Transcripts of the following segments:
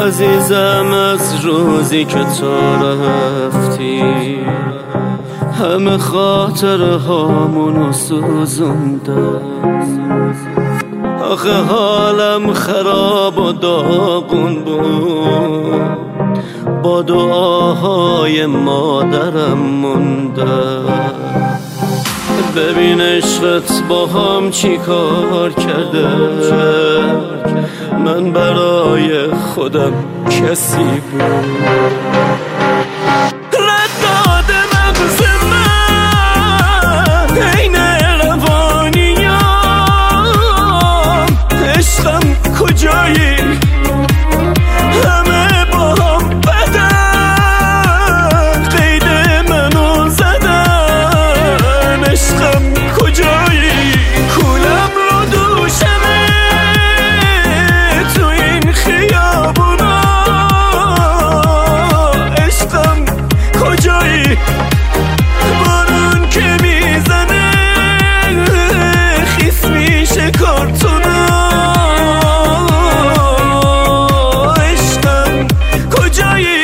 عزیزم از روزی که تو رفتی همه خاطره هامونو سوزوندم. آخه حالم خراب و داغون بود، با دعاهای مادرم موندم. ببین عشقت با هم چی کار کرده، من برای خودم کسی بود. رد داده مغز من عین روانیام، عشقم کجایی؟ همه با هم بدن، قید منو زدن. عشقم کجایی؟ کولم رو دوشمه تو این خیابونا. عشقم کجایی؟ بارون که میزنه خیس میشه کارتونا. عشقم کجایی؟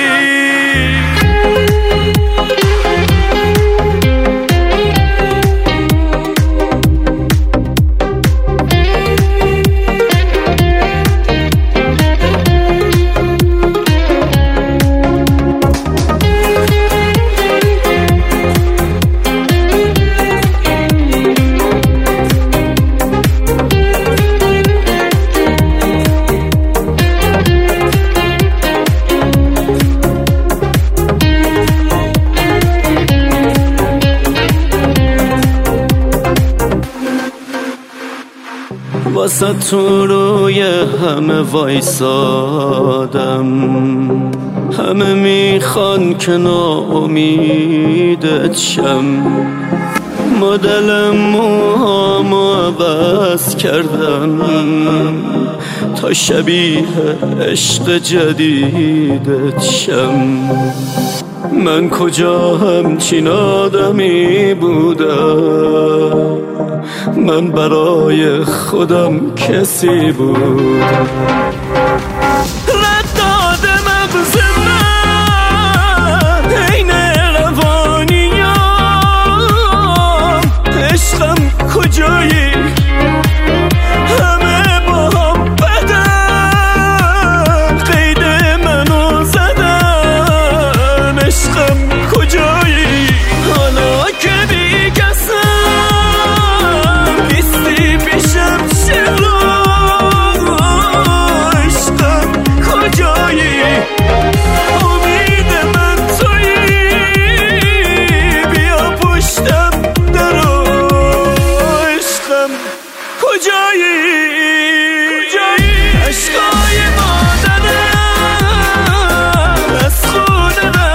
واسه تو روی همه وایسادم، همه میخوان که ناامیدت شم. مدل موهامو عوض کردم تا شبیه عشق جدیدت شم. من کجا همچین آدمی بودم، من برای خودم کسی بودم. رد داده مغز من عین روانیام، عشقم کجایی؟ همه با هم بدن، قید منو زدن. عشقم کجایی؟ حالا که بی کسم نیستی پیشم چرا؟ عشقم کجایی؟ امید من تویی، بیا پشتم درو. عشقم کجایی؟ عشقای مادرم از خود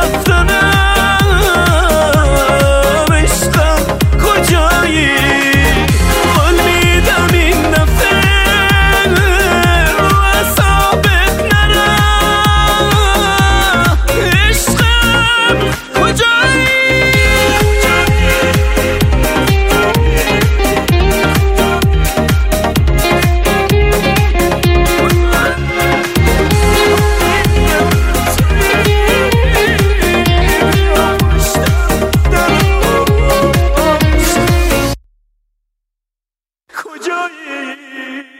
رفتنم. عشقم کجایی؟ قول میدم این دفعه رو اعصابت نرم. عشقم کجایی؟ کجایی؟